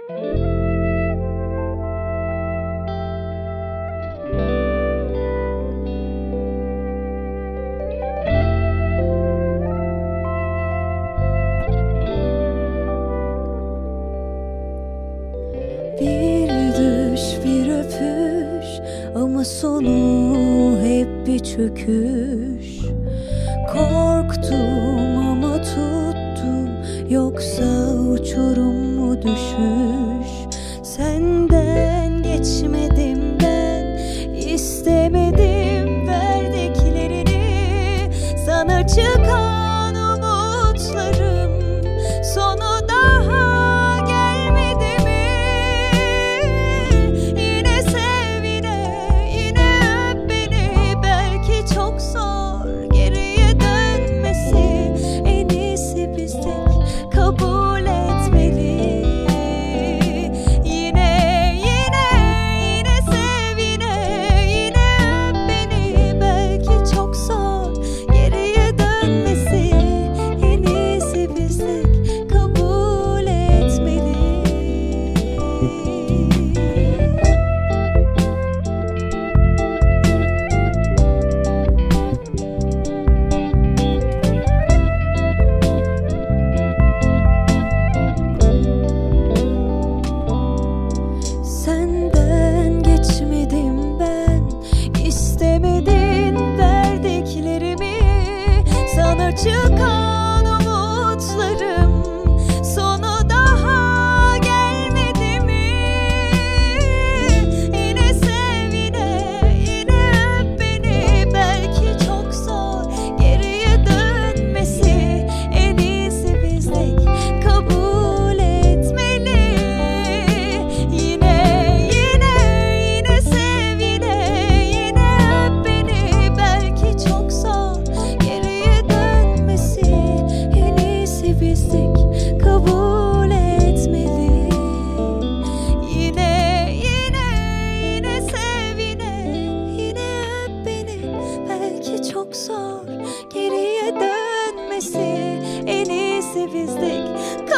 Bir düş, bir öpüş, ama sonu hep bir çöküş. Korktum ama tuttum, yoksa uçurum mu düşüş? Senden geçmedim ben, istemedim verdiklerini. Sana çıkan umutlarım sonu daha gelmedi mi? Yine sev, yine öp beni. Belki çok zor geriye dönmesi, en iyisi biz tek kabul etmeli. Yine sev, yine öp beni. Belki çok zor geriye dönmesi, en iyisi biz tek kabul etmeli. Senden geçmedim ben, istemedin verdiklerimi. Sana çıkan umutlarım sonu daha gelmedi mi? Yine sev, yine öp beni. Belki çok zor geriye dönmesi, en iyisi biz tek kabul etmeli. Yine sev, yine öp beni. Belki çok zor geriye dönmesi, en iyisi biz tek kabul etmeli. Yine sev, yine öp beni. Belki çok zor geriye dönmesi, en iyisi biz tek